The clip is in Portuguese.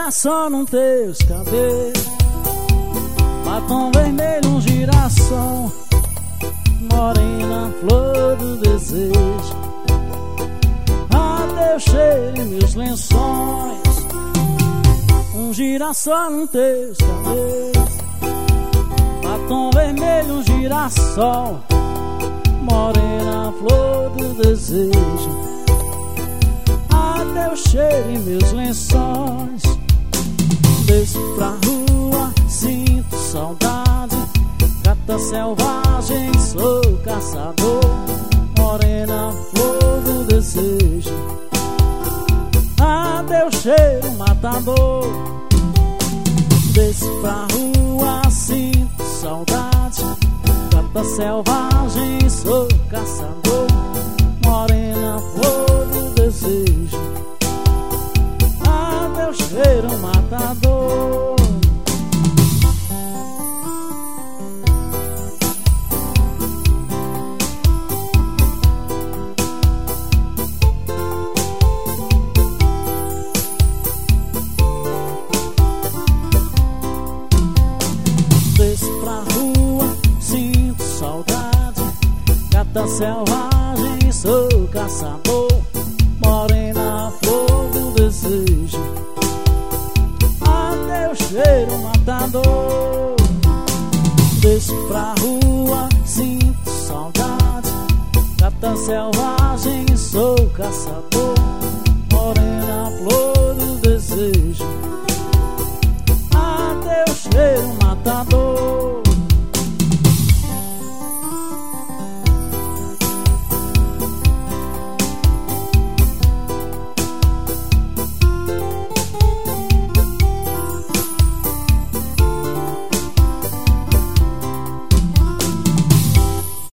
girassol nos teus cabelos, batom vermelho, um girassol, morena, flor do desejo. Ah, teu cheiro em meus lençóis, um girassol nos teus cabelos, batom vermelho, um girassol, morena, flor do desejo. Ah, teu cheiro em meus lençóis. Desço pra rua, sinto saudade, gata selvagem, sou caçador, morena, flor do desejo. Ah, teu cheiro matador. Desço pra rua, sinto saudade, gata selvagem, sou caçador, morena, flor do desejo. Ah, teu cheiro matador. Desço pra rua, sinto saudade, gata selvagem, sou caçador, morena, flor do desejo. Ah, teu cheiro matador. Desço pra rua, sinto saudade, gata selvagem, sou caçador, morena, flor do desejo. Ah, teu cheiro matador.